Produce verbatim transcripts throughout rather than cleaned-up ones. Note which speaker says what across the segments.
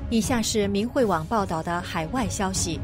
Speaker 1: 以下是明慧网报道的海外消息，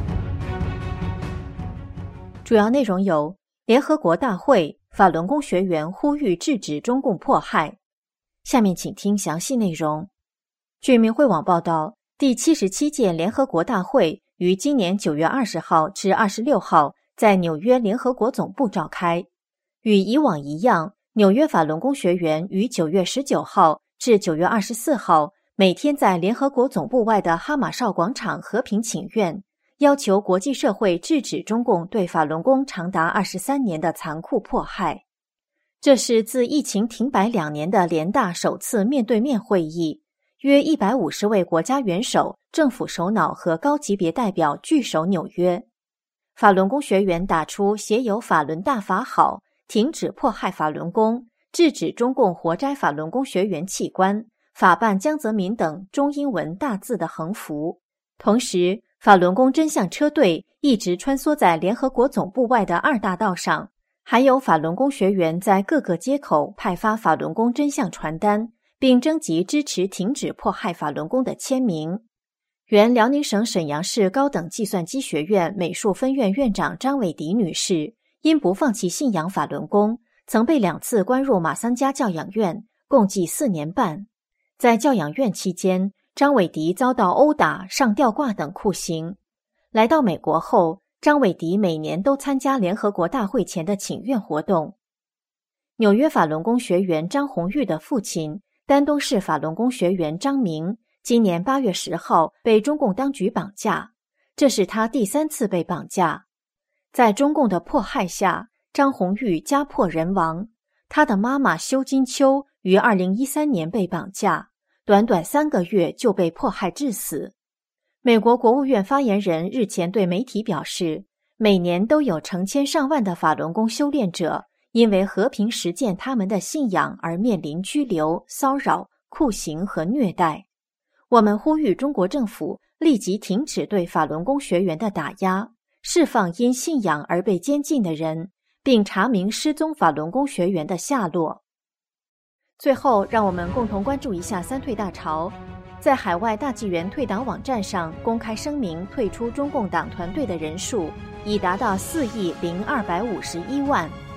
Speaker 1: 主要内容有：联合国大会，法轮功学员呼吁制止中共迫害。下面请听详细内容。据明慧网报道，第七十七届联合国大会于今年九月二十号至二十六号在纽约联合国总部召开。与以往一样，纽约法轮功学员于九月十九号至九月二十四号每天在联合国总部外的哈马哨广场和平请愿，要求国际社会制止中共对法轮功长达二十三年的残酷迫害。这是自疫情停摆两年的联大首次面对面会议，约一百五十位国家元首、政府首脑和高级别代表聚首纽约。法轮功学员打出写有法轮大法好，停止迫害法轮功，制止中共活摘法轮功学员器官，法办江泽民等中英文大字的横幅。同时，法轮功真相车队一直穿梭在联合国总部外的二大道上，还有法轮功学员在各个街口派发法轮功真相传单，并征集支持停止迫害法轮功的签名。原辽宁省沈阳市高等计算机学院美术分院院长张伟迪女士，因不放弃信仰法轮功，曾被两次关入马三家教养院，共计四年半。在教养院期间，张伟迪遭到殴打、上吊挂等酷刑。来到美国后，张伟迪每年都参加联合国大会前的请愿活动。纽约法轮功学员张红玉的父亲，丹东市法轮功学员张明，今年八月十号被中共当局绑架，这是他第三次被绑架。在中共的迫害下，张红玉家破人亡。他的妈妈修金秋于二零一三年被绑架，短短三个月就被迫害致死。美国国务院发言人日前对媒体表示，每年都有成千上万的法轮功修炼者因为和平实践他们的信仰而面临拘留、骚扰、酷刑和虐待。我们呼吁中国政府立即停止对法轮功学员的打压，释放因信仰而被监禁的人，并查明失踪法轮功学员的下落。最后，让我们共同关注一下三退大潮。在海外大纪元退党网站上公开声明退出中共党团队的人数已达到四亿零二百五十一万。